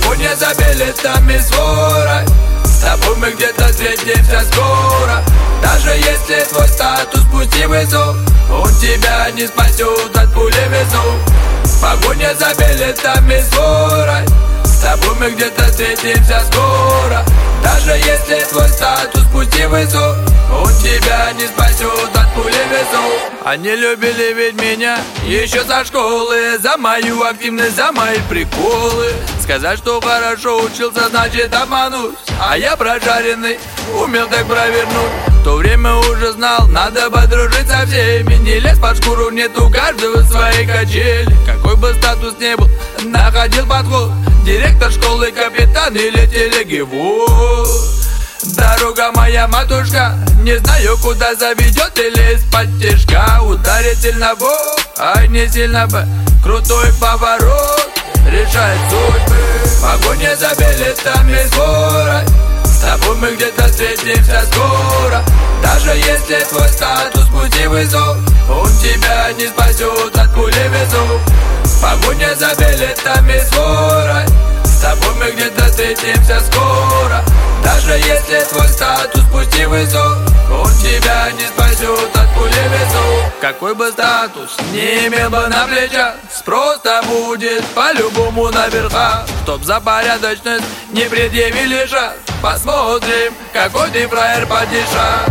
Погоня за билетами свора, с тобой мы где-то встретимся скоро. Даже если твой статус пути вызов, он тебя не спасет от пули весов. Погоня за билетами свора, с тобой мы где-то встретимся скоро. Даже если твой статус пути вызов, он тебя не спасет от пули весов. Они любили ведь меня еще со школы, за мою активность, за мои приколы. Сказать, что хорошо учился, значит обмануть. А я прожаренный, умел так провернуть. В то время уже знал, надо подружить со всеми. Не лезь под шкуру, нет у каждого своей качели. Какой бы статус не был, находил подход. Директор школы, капитан или телегивоз. Дорога моя, матушка, не знаю, куда заведет или из-под тяжка. Ударит сильно в бок, ай не сильно бы. Крутой поворот решает судьбы. Погоня за билетами свора, с тобой мы где-то встретимся скоро. Даже если твой статус пути вызов, он тебя не спасет от пули весов. Погоня за билетами свора, с тобой мы где-то встретимся скоро. Даже если твой статус пути вызов, он тебя не спасет от пули весов. Какой бы статус не имел бы на плечах, спрос-то будет по-любому наверха. Чтоб за порядочность не предъявили шаг, посмотрим, какой ты фраер падиша.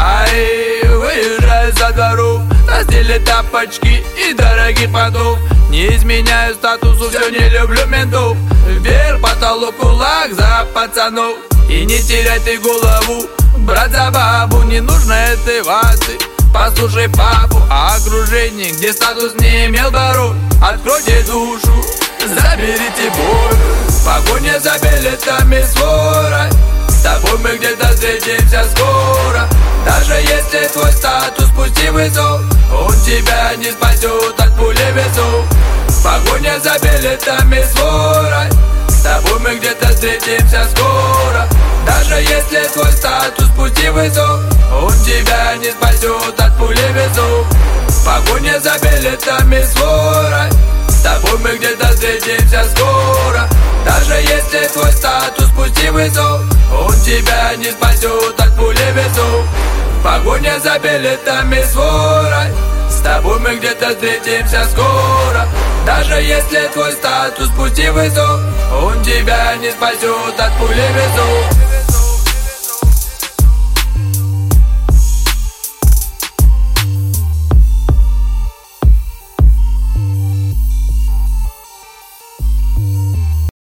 Ай, выезжай со дворов, на стиле тапочки и дорогих понтов. Не изменяю статусу, все не люблю ментов. Вверх потолок, кулак за пацанов. И не теряй ты голову, брат, за бабу. Не нужно этой ваты, послушай папу. А окружение, где статус не имел барон, откройте душу, заберите боль. Погоня за билетами свора, с тобой мы где-то встретимся скоро. Даже если твой статус пути вызов, он тебя не спасет от пули весов. Погоня за билетами свора, с тобой мы где-то встретимся скоро. Даже если твой статус пути вызов, он тебя не спасет от пули весов. Погоня за билетами свора, с тобой мы где-то встретимся скоро. Даже если твой статус пути вызов, он тебя не спасет от пули весов. Погоня за билетами свора, с тобой мы где-то встретимся скоро. Даже если твой статус пути вызов, он тебя не спасет от пули весов.